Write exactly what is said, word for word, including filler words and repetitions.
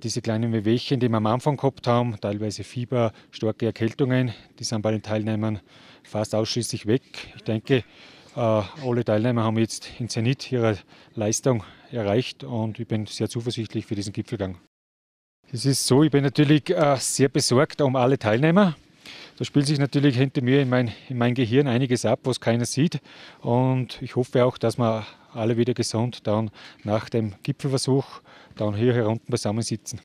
diese kleinen Wehwehchen, die wir am Anfang gehabt haben, teilweise Fieber, starke Erkältungen, die sind bei den Teilnehmern fast ausschließlich weg. Ich denke, alle Teilnehmer haben jetzt in Zenit ihre Leistung erreicht und ich bin sehr zuversichtlich für diesen Gipfelgang. Es ist so, ich bin natürlich sehr besorgt um alle Teilnehmer. Da spielt sich natürlich hinter mir in mein, in mein Gehirn einiges ab, was keiner sieht. Und ich hoffe auch, dass wir alle wieder gesund dann nach dem Gipfelversuch dann hier herunten beisammen sitzen.